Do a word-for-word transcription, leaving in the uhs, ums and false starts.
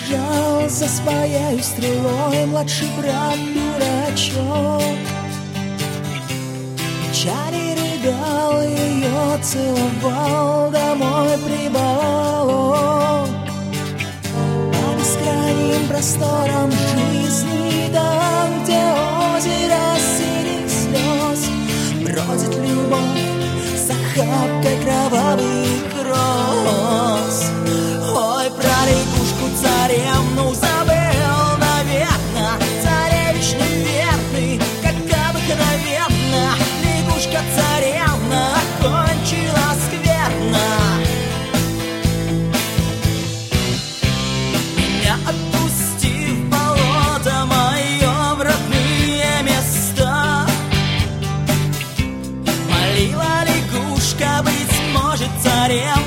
бежал за своей стрелой младший брат дурачок. Чари рыдал, ее целовал, домой прибывал. По бескрайним просторам жизни, там, где озеро синих слез, бродит любовь с охапкой кровавых роз. Ой, про лягушку царевну забыл, наверно, царевич неверный, как обыкновенно. Лягушка царевна кончила скверно. Меня отпусти в болото мое, в родные места. Молила лягушка, быть может, царевна